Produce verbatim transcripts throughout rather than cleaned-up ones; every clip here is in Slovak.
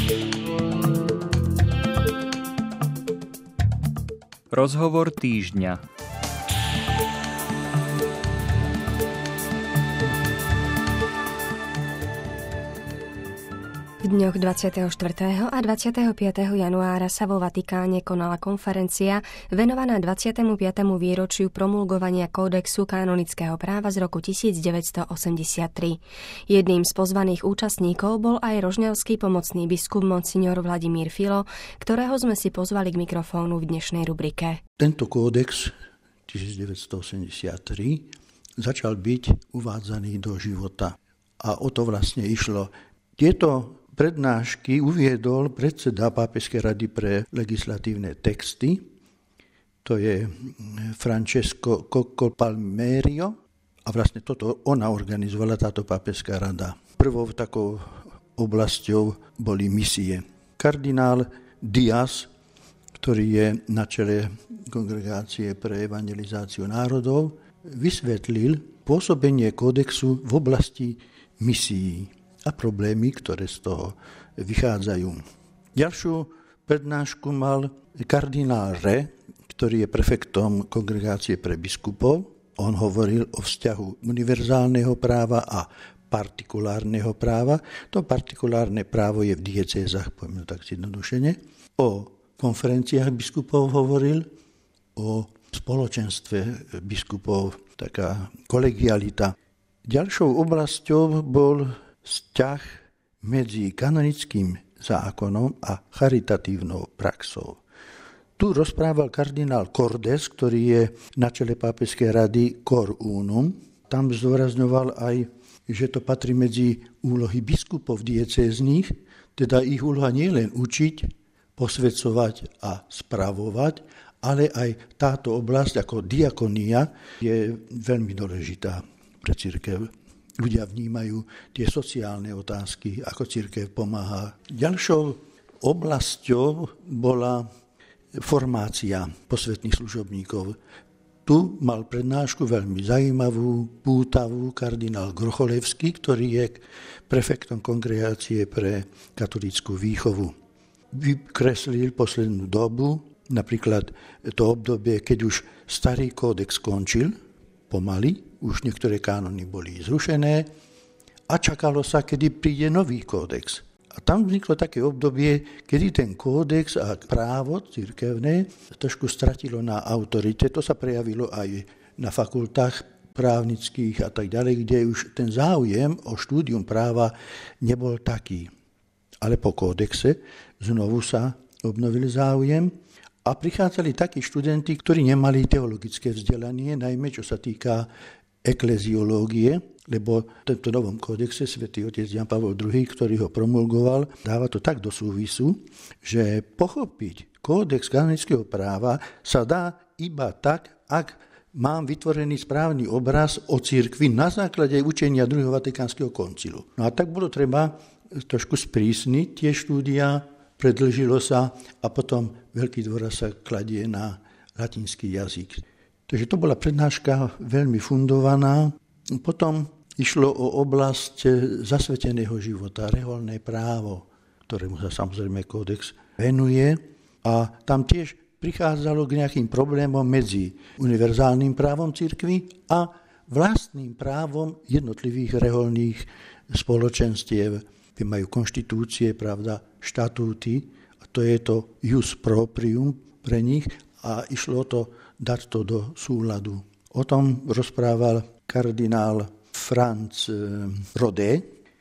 Rozhovor týždňa. V dňoch dvadsiateho štvrtého a dvadsiateho piateho januára sa vo Vatikáne konala konferencia venovaná dvadsiatemu piatemu výročiu promulgovania Kódexu kanonického práva z roku tisícdeväťstoosemdesiattri. Jedným z pozvaných účastníkov bol aj rožňavský pomocný biskup monsignor Vladimír Filo, ktorého sme si pozvali k mikrofónu v dnešnej rubrike. Tento kódex tisícdeväťstoosemdesiattri začal byť uvádzaný do života. A o to vlastne išlo. Tieto prednášky uviedol predseda Pápežskej rady pre legislatívne texty, to je Francesco Cocco Palmerio, a vlastne toto ona organizovala, táto Pápežská rada. Prvou takou oblasťou boli misie. Kardinál Diaz, ktorý je na čele Kongregácie pre evangelizáciu národov, vysvetlil pôsobenie kódexu v oblasti misií a problémy, ktoré z toho vychádzajú. Ďalšiu prednášku mal kardinál Re, ktorý je prefektom Kongregácie pre biskupov. On hovoril o vzťahu univerzálneho práva a partikulárneho práva. To partikulárne právo je v diecézach, poviem tak zjednodušene. O konferenciách biskupov hovoril, o spoločenstve biskupov, taká kolegialita. Ďalšou oblasťou bol vzťah medzi kanonickým zákonom a charitatívnou praxou. Tu rozprával kardinál Cordes, ktorý je na čele Pápežskej rady Cor Unum. Tam zdôrazňoval aj, že to patrí medzi úlohy biskupov diecéznych, teda ich úloha nie len učiť, posväcovať a spravovať, ale aj táto oblasť ako diakonia je veľmi dôležitá pre cirkev. Ľudia vnímajú tie sociálne otázky, ako cirkev pomáha. Ďalšou oblasťou bola formácia posvätných služobníkov. Tu mal prednášku veľmi zaujímavú, pútavú kardinál Grocholevský, ktorý je prefektom Kongregácie pre katolícku výchovu. Vykreslil poslednú dobu, napríklad to obdobie, keď už starý kódex skončil, pomaly, už niektoré kánony boli zrušené a čakalo sa, kedy príde nový kódex. A tam vzniklo také obdobie, kedy ten kódex a právo cirkevné trošku stratilo na autorite. To sa prejavilo aj na fakultách právnických a tak ďalej, kde už ten záujem o štúdium práva nebol taký. Ale po kódexe znovu sa obnovil záujem a prichádzali takí študenti, ktorí nemali teologické vzdelanie, najmä čo sa týka ekleziológie, lebo v tomto novom kódexe svätý otec Ján Pavol druhý, ktorý ho promulgoval, dáva to tak do súvisu, že pochopiť kódex kanonického práva sa dá iba tak, ak mám vytvorený správny obraz o cirkvi na základe učenia druhého Vatikánskeho koncilu. No a tak bolo treba trošku sprísniť tie štúdia, predĺžilo sa a potom veľký dôraz sa kladie na latinský jazyk. Takže to bola prednáška veľmi fundovaná. Potom išlo o oblasť zasveteného života, reholné právo, ktorému sa samozrejme kódex venuje. A tam tiež prichádzalo k nejakým problémom medzi univerzálnym právom cirkvi a vlastným právom jednotlivých reholných spoločenstiev. Majú konštitúcie, pravda, štatúty, a to je to jus proprium pre nich a išlo o to dať to do súladu. O tom rozprával kardinál Franz Rodé.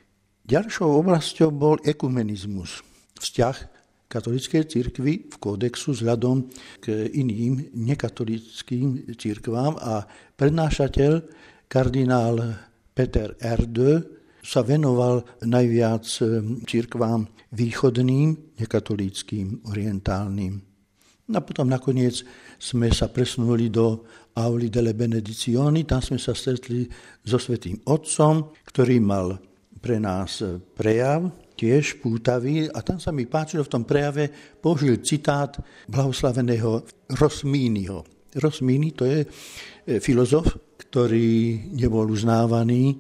Ďalšou oblasťou bol ekumenizmus, vzťah katolíckej cirkvi v kódexu vzhľadom k iným nekatolíckým cirkvám a prednášateľ kardinál Peter Erdő sa venoval najviac cirkvám východným, nekatolíckým, orientálnym. A potom nakoniec sme sa presunuli do Auli delle Benedizioni, tam sme sa stretli so Svätým Otcom, ktorý mal pre nás prejav, tiež pútavý, a tam sa mi páčilo, v tom prejave použil citát blahoslaveného Rosmíniho. Rosmíni to je filozof, ktorý nebol uznávaný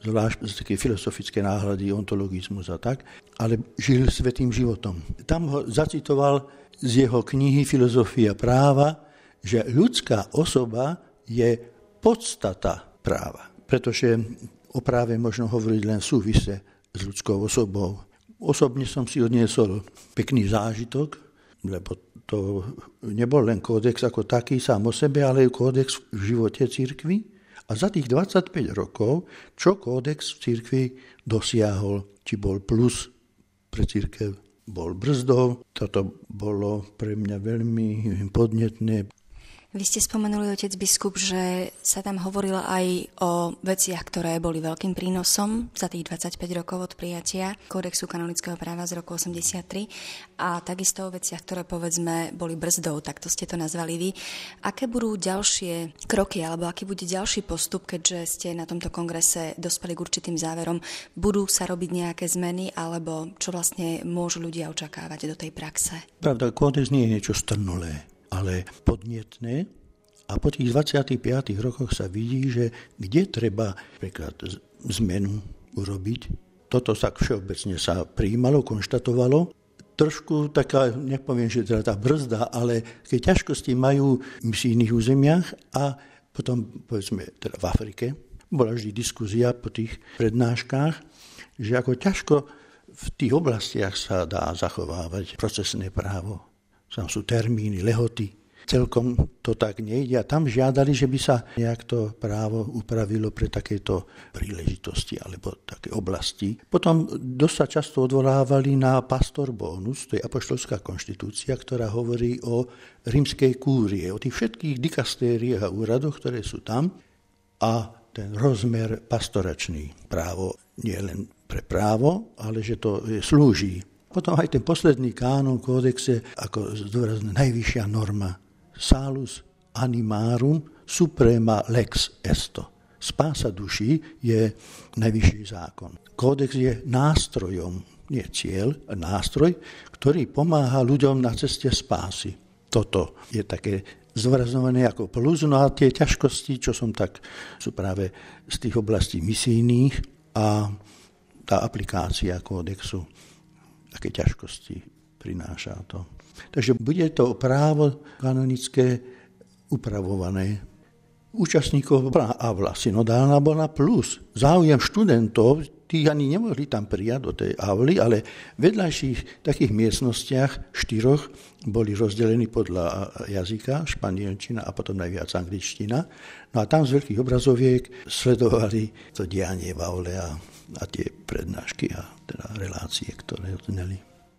zvlášť z také filozofické náhľady, ontologizmus a tak, ale žil svätým životom. Tam ho zacitoval z jeho knihy Filozofia práva, že ľudská osoba je podstata práva. Pretože o práve možno hovoriť len v súvise s ľudskou osobou. Osobne som si odniesol pekný zážitok, lebo to nebol len kódex ako taký sám o sebe, ale kódex v živote cirkvi. A za tých dvadsaťpäť rokov, čo kódex v cirkvi dosiahol, či bol plus pre cirkev, bol brzdou. Toto bolo pre mňa veľmi podnetné. Vy ste spomenuli, otec biskup, že sa tam hovorilo aj o veciach, ktoré boli veľkým prínosom za tých dvadsaťpäť rokov od prijatia Kódexu kanonického práva z roku osemdesiattri a takisto o veciach, ktoré povedzme boli brzdou, tak to ste to nazvali vy. Aké budú ďalšie kroky alebo aký bude ďalší postup, keďže ste na tomto kongrese dospeli k určitým záverom? Budú sa robiť nejaké zmeny alebo čo vlastne môžu ľudia očakávať do tej praxe? Pravda, kódex nie je niečo strnulé, ale podnetné, a po tých dvadsiatich piatich rokoch sa vidí, že kde treba napríklad zmenu urobiť. Toto sa všeobecne sa prijímalo, konštatovalo. Trošku taká, nepoviem, že teda tá brzda, ale keď ťažkosti majú v misijných územiach a potom, povedzme, teda v Afrike, bola vždy diskuzia po tých prednáškach, že ako ťažko v tých oblastiach sa dá zachovávať procesné právo. Tam sú termíny, lehoty. Celkom to tak nejde. A tam žiadali, že by sa nejak to právo upravilo pre takéto príležitosti alebo také oblasti. Potom dosť sa často odvolávali na pastor bonus, to je apoštolská konštitúcia, ktorá hovorí o rímskej kúrie, o tých všetkých dikastériách a úradoch, ktoré sú tam. A ten rozmer pastoračný, právo nie len pre právo, ale že to slúži. Potom aj ten posledný kánon v kódexe, ako zdôrazne najvyššia norma. Salus animarum suprema lex esto. Spása duší je najvyšší zákon. Kódex je nástrojom, nie cieľ, nástroj, ktorý pomáha ľuďom na ceste spásy. Toto je také zdôrazňované ako plus. No a tie ťažkosti, čo som tak, sú práve z tých oblastí misijných a tá aplikácia kódexu, aké ťažkosti prináša to. Takže bude to právo kanonické upravované. Účastníkov avla synodálna bola plus. Záujem študentov, tí ani nemohli tam prijať do tej avly, ale v vedľajších takých miestnostiach štyroch boli rozdelení podľa jazyka, španielčina a potom najviac angličtina. No a tam z veľkých obrazoviek sledovali to dianie v aule a, a tie prednášky a teda relácie, ktoré odneli.